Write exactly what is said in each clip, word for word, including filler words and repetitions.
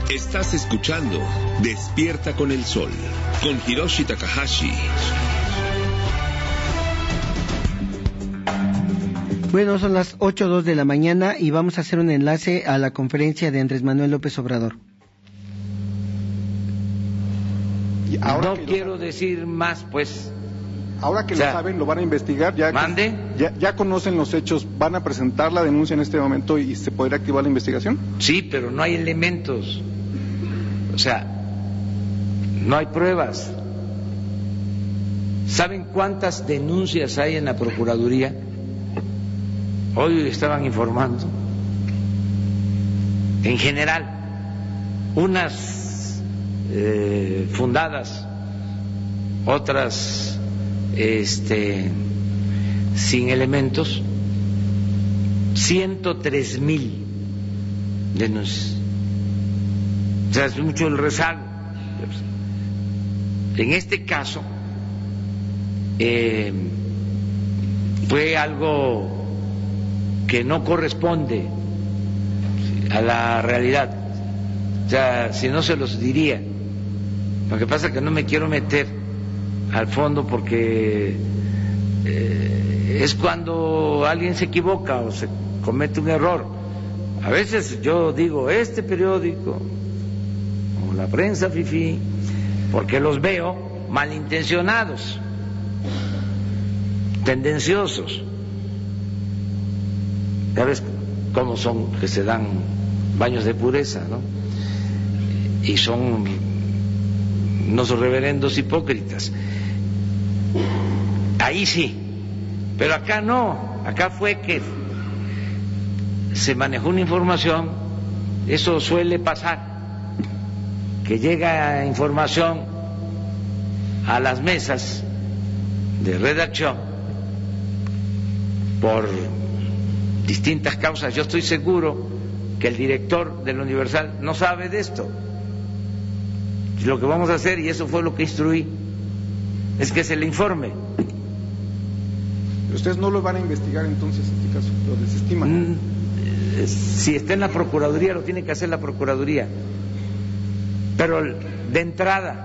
Estás escuchando Despierta con el Sol, con Hiroshi Takahashi. Bueno, son las ocho o dos de la mañana y vamos a hacer un enlace a la conferencia de Andrés Manuel López Obrador. Y ahora no que quiero lo... decir más, pues. Ahora que o sea, lo saben, lo van a investigar. Ya, ¿mande? Ya, ya conocen los hechos, ¿van a presentar la denuncia en este momento y se podrá activar la investigación? Sí, pero no hay elementos. O sea, no hay pruebas. ¿Saben cuántas denuncias hay en la Procuraduría? Hoy estaban informando. En general, unas eh, fundadas, otras este, sin elementos, ciento tres mil denuncias. O sea, es mucho el rezago. En este caso, eh, fue algo que no corresponde a la realidad. O sea, si no se los diría. Lo que pasa es que no me quiero meter al fondo porque eh, es cuando alguien se equivoca o se comete un error. A veces yo digo, este periódico o la prensa fifí, porque los veo malintencionados, tendenciosos. Ya ves cómo son, que se dan baños de pureza, ¿no? Y son unos reverendos hipócritas. Ahí sí, pero acá no. Acá fue que se manejó una información. Eso suele pasar, que llega información a las mesas de redacción por distintas causas. Yo estoy seguro que el director del Universal no sabe de esto. Lo que vamos a hacer, y eso fue lo que instruí, es que se le informe. ¿Ustedes no lo van a investigar entonces en este caso? ¿Lo desestiman? Mm, si está en la Procuraduría, lo tiene que hacer la Procuraduría. Pero de entrada,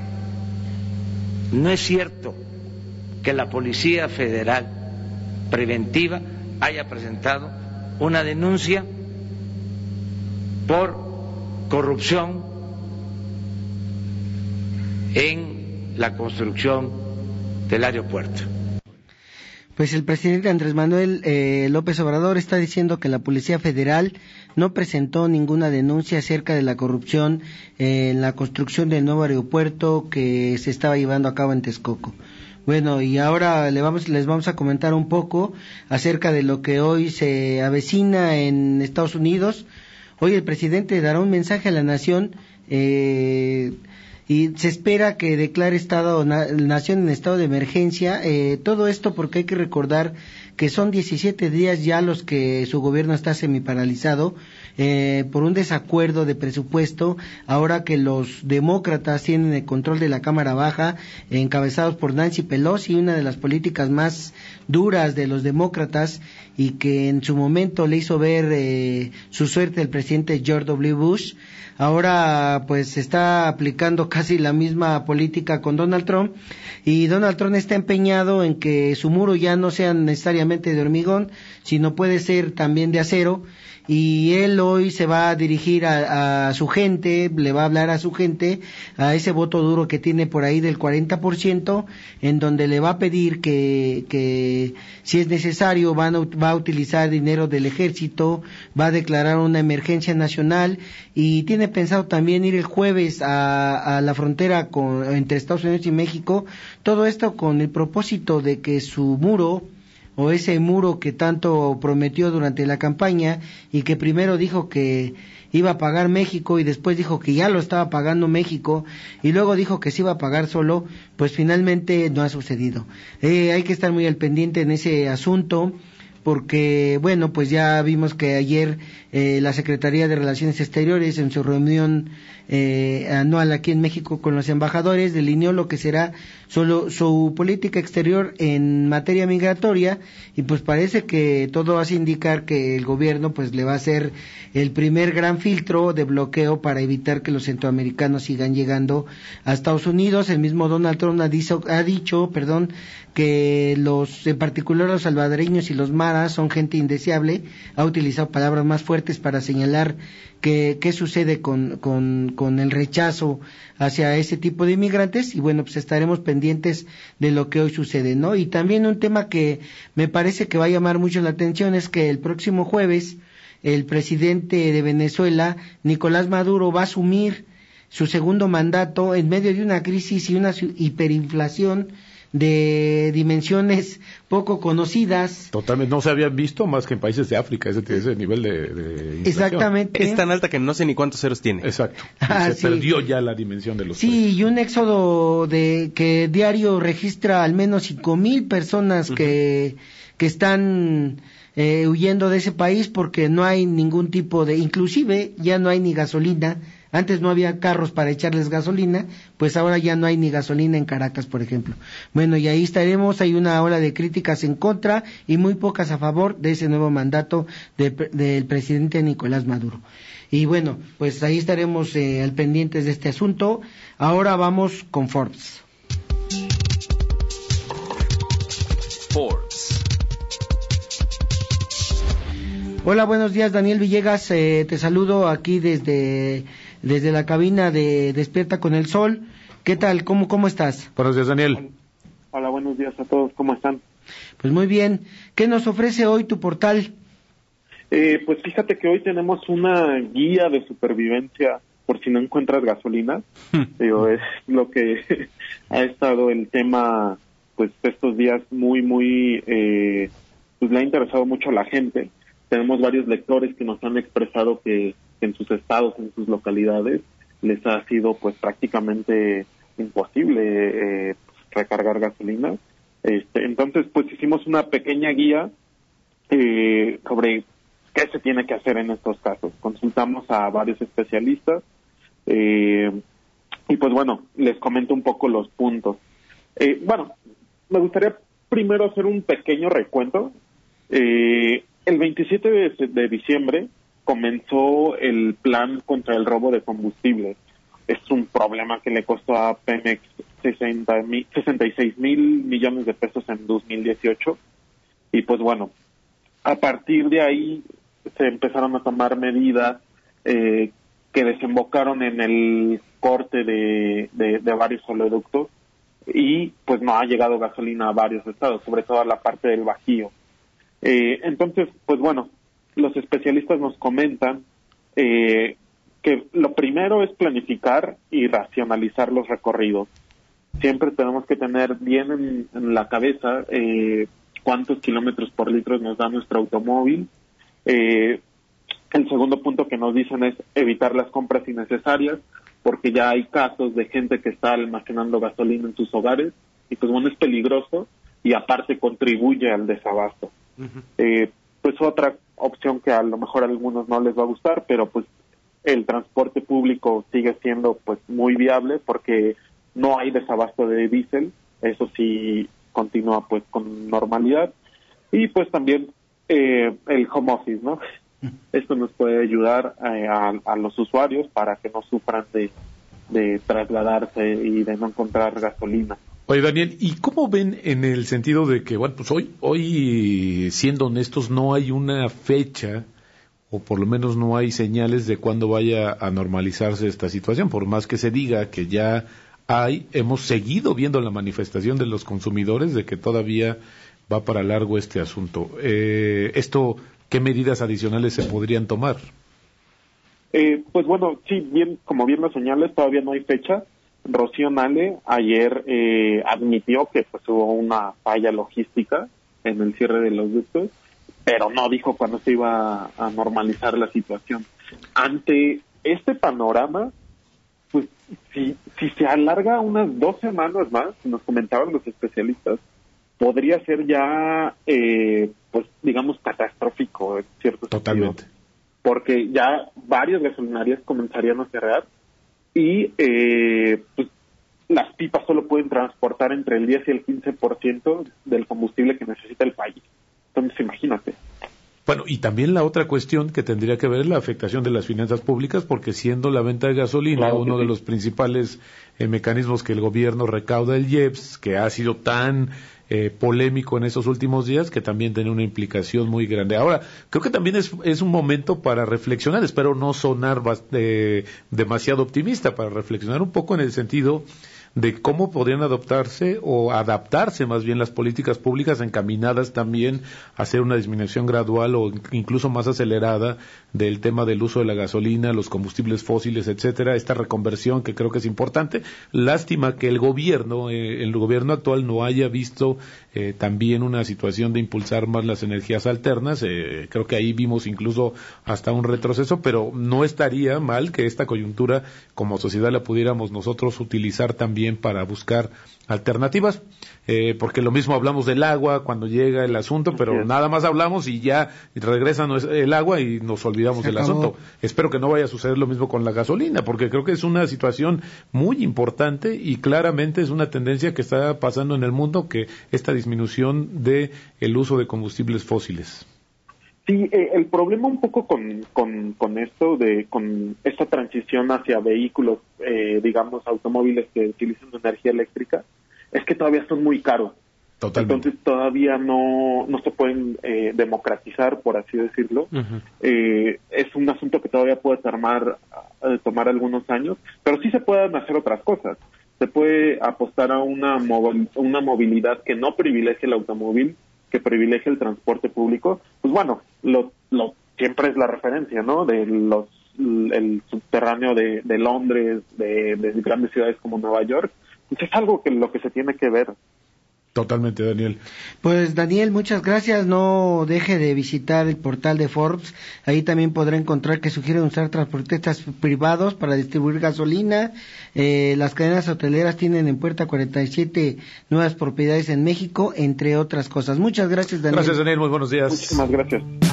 no es cierto que la Policía Federal Preventiva haya presentado una denuncia por corrupción en la construcción del aeropuerto. Pues el presidente Andrés Manuel eh, López Obrador está diciendo que la Policía Federal no presentó ninguna denuncia acerca de la corrupción eh, en la construcción del nuevo aeropuerto que se estaba llevando a cabo en Texcoco. Bueno, y ahora le vamos, les vamos a comentar un poco acerca de lo que hoy se avecina en Estados Unidos. Hoy el presidente dará un mensaje a la nación eh, y se espera que declare estado na, nación en estado de emergencia. Eh, todo esto porque hay que recordar que son diecisiete días ya los que su gobierno está semiparalizado eh, por un desacuerdo de presupuesto, ahora que los demócratas tienen el control de la Cámara Baja, encabezados por Nancy Pelosi, una de las políticas más duras de los demócratas y que en su momento le hizo ver eh, su suerte al presidente George doble u Bush. Ahora pues se está aplicando casi la misma política con Donald Trump, y Donald Trump está empeñado en que su muro ya no sea necesariamente de hormigón, sino puede ser también de acero, y él hoy se va a dirigir a, a su gente, le va a hablar a su gente, a ese voto duro que tiene por ahí del cuarenta por ciento, en donde le va a pedir que, que si es necesario van a, va a utilizar dinero del ejército, va a declarar una emergencia nacional, y tiene pensado también ir el jueves a, a la frontera con, entre Estados Unidos y México, todo esto con el propósito de que su muro, o ese muro que tanto prometió durante la campaña y que primero dijo que iba a pagar México y después dijo que ya lo estaba pagando México y luego dijo que se iba a pagar solo, pues finalmente no ha sucedido. Eh, hay que estar muy al pendiente en ese asunto, porque, bueno, pues ya vimos que ayer eh, la Secretaría de Relaciones Exteriores en su reunión eh, anual aquí en México con los embajadores delineó lo que será solo su política exterior en materia migratoria, y pues parece que todo hace indicar que el gobierno pues le va a hacer el primer gran filtro de bloqueo para evitar que los centroamericanos sigan llegando a Estados Unidos. El mismo Donald Trump ha dicho, ha dicho perdón, que los, en particular los salvadoreños y los maras son gente indeseable. Ha utilizado palabras más fuertes para señalar que qué sucede con, con, con el rechazo hacia ese tipo de inmigrantes, y bueno, pues estaremos pendientes de lo que hoy sucede, ¿no? Y también un tema que me parece que va a llamar mucho la atención es que el próximo jueves el presidente de Venezuela, Nicolás Maduro, va a asumir su segundo mandato en medio de una crisis y una hiperinflación de dimensiones poco conocidas. Totalmente, no se había visto más que en países de África ese, ese nivel de, de inflación. Exactamente. Es tan alta que no sé ni cuántos ceros tiene. Exacto. Ah, se sí. perdió ya la dimensión de los Sí, precios. y un éxodo de que diario registra al menos cinco mil personas uh-huh. que, que están eh, huyendo de ese país porque no hay ningún tipo de, inclusive ya no hay ni gasolina. Antes no había carros para echarles gasolina, pues ahora ya no hay ni gasolina en Caracas, por ejemplo. Bueno, y ahí estaremos, hay una ola de críticas en contra y muy pocas a favor de ese nuevo mandato de, del presidente Nicolás Maduro. Y bueno, pues ahí estaremos eh, al pendientes de este asunto. Ahora vamos con Forbes. Forbes. Hola, buenos días, Daniel Villegas, eh, te saludo aquí desde... desde la cabina de Despierta con el Sol. ¿Qué tal? ¿Cómo, cómo estás? Buenos días, Daniel. Hola, buenos días a todos. ¿Cómo están? Pues muy bien. ¿Qué nos ofrece hoy tu portal? Eh, pues fíjate que hoy tenemos una guía de supervivencia por si no encuentras gasolina. Digo, es lo que ha estado el tema, pues estos días muy, muy, eh, pues le ha interesado mucho a la gente. Tenemos varios lectores que nos han expresado que en sus estados, en sus localidades, les ha sido pues prácticamente imposible eh, recargar gasolina. Este, entonces, pues hicimos una pequeña guía eh, sobre qué se tiene que hacer en estos casos. Consultamos a varios especialistas eh, y pues bueno, les comento un poco los puntos. Eh, bueno, me gustaría primero hacer un pequeño recuento. Eh, el veintisiete de diciembre comenzó el plan contra el robo de combustible. Es un problema que le costó a Pemex sesenta y seis mil millones de pesos en dos mil dieciocho. Y pues bueno, a partir de ahí se empezaron a tomar medidas eh, que desembocaron en el corte de, de, de varios oleoductos, y pues no ha llegado gasolina a varios estados, sobre todo a la parte del Bajío. Eh, entonces, pues bueno, los especialistas nos comentan eh, que lo primero es planificar y racionalizar los recorridos. Siempre tenemos que tener bien en, en la cabeza eh, cuántos kilómetros por litro nos da nuestro automóvil. Eh, el segundo punto que nos dicen es evitar las compras innecesarias, porque ya hay casos de gente que está almacenando gasolina en sus hogares, y pues bueno, es peligroso y aparte contribuye al desabasto. Uh-huh. Eh, pues otra opción que a lo mejor a algunos no les va a gustar, pero pues el transporte público sigue siendo pues muy viable porque no hay desabasto de diésel, eso sí continúa pues con normalidad. Y pues también eh, el home office, ¿no? Esto nos puede ayudar eh, a, a los usuarios para que no sufran de, de trasladarse y de no encontrar gasolina. Oye, Daniel, ¿y cómo ven en el sentido de que, bueno, pues hoy, hoy siendo honestos, no hay una fecha, o por lo menos no hay señales de cuándo vaya a normalizarse esta situación? Por más que se diga que ya hay, hemos seguido viendo la manifestación de los consumidores de que todavía va para largo este asunto. Eh, esto, ¿qué medidas adicionales se podrían tomar? Eh, pues bueno, sí, bien, como bien las señales, todavía no hay fecha. Rocío Nale ayer eh, admitió que pues hubo una falla logística en el cierre de los ductos, pero no dijo cuándo se iba a, a normalizar la situación. Ante este panorama, pues si, si se alarga unas dos semanas más, nos comentaban los especialistas, podría ser ya, eh, pues digamos, catastrófico en cierto Totalmente. sentido, porque ya varias gasolinarias comenzarían a cerrar y eh, pues, las pipas solo pueden transportar entre el diez y el quince por ciento del combustible que necesita el país. Entonces, imagínate. Bueno, y también la otra cuestión que tendría que ver es la afectación de las finanzas públicas, porque siendo la venta de gasolina Claro uno que de sí. los principales eh, mecanismos que el gobierno recauda, el I E P S, que ha sido tan eh, polémico en esos últimos días, que también tiene una implicación muy grande. Ahora, creo que también es, es un momento para reflexionar, espero no sonar bast- eh, demasiado optimista, para reflexionar un poco en el sentido de cómo podrían adoptarse o adaptarse más bien las políticas públicas encaminadas también a hacer una disminución gradual o incluso más acelerada del tema del uso de la gasolina, los combustibles fósiles, etcétera, esta reconversión que creo que es importante. Lástima que el gobierno, eh, el gobierno actual no haya visto eh, también una situación de impulsar más las energías alternas, eh, creo que ahí vimos incluso hasta un retroceso, pero no estaría mal que esta coyuntura como sociedad la pudiéramos nosotros utilizar también para buscar alternativas, eh, porque lo mismo hablamos del agua cuando llega el asunto, pero Sí. nada más hablamos y ya regresa el agua y nos olvidamos Se del acabó. asunto. Espero que no vaya a suceder lo mismo con la gasolina, porque creo que es una situación muy importante y claramente es una tendencia que está pasando en el mundo, que esta disminución de el uso de combustibles fósiles. Sí, eh, el problema un poco con, con, con esto, de con esta transición hacia vehículos, eh, digamos, automóviles que utilizan energía eléctrica, es que todavía son muy caros. Totalmente. Entonces todavía no, no se pueden eh, democratizar, por así decirlo. Uh-huh. Eh, es un asunto que todavía puede tomar, eh, tomar algunos años, pero sí se pueden hacer otras cosas. Se puede apostar a una, movi- una movilidad que no privilegie el automóvil, que privilegie el transporte público. Pues bueno, lo, lo siempre es la referencia, ¿no? De los el subterráneo de, de Londres, de, de grandes ciudades como Nueva York. Pues es algo que lo que se tiene que ver. Totalmente, Daniel. Pues Daniel, muchas gracias. No deje de visitar el portal de Forbes. Ahí también podrá encontrar que sugieren usar transportistas privados para distribuir gasolina. Eh, las cadenas hoteleras tienen en puerta cuarenta y siete nuevas propiedades en México, entre otras cosas. Muchas gracias, Daniel. Gracias, Daniel. Muy buenos días. Muchísimas gracias.